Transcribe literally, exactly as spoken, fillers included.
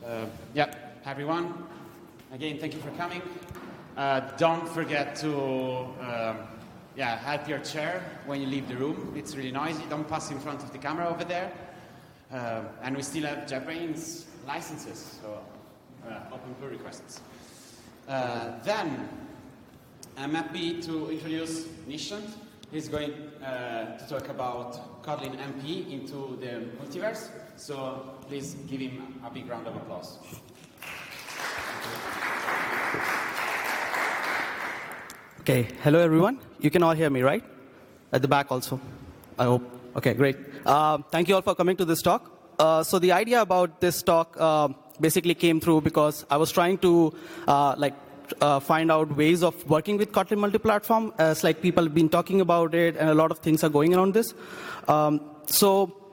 Uh, yeah, hi everyone. Again, thank you for coming. Uh, don't forget to um, yeah, help your chair when you leave the room. It's really noisy. Don't pass in front of the camera over there. Uh, and we still have JetBrains licenses, so uh, open pull requests. Uh, then, I'm happy to introduce Nishant. He's going uh, to talk about Kotlin M P into the multiverse. So please give him a big round of applause. Okay, hello everyone. You can all hear me, right? At the back also, I hope. Okay, great. Uh, thank you all for coming to this talk. Uh, so the idea about this talk uh, basically came through because I was trying to uh, like uh, find out ways of working with Kotlin multi-platform, as like people have been talking about it, and a lot of things are going around this. Um, so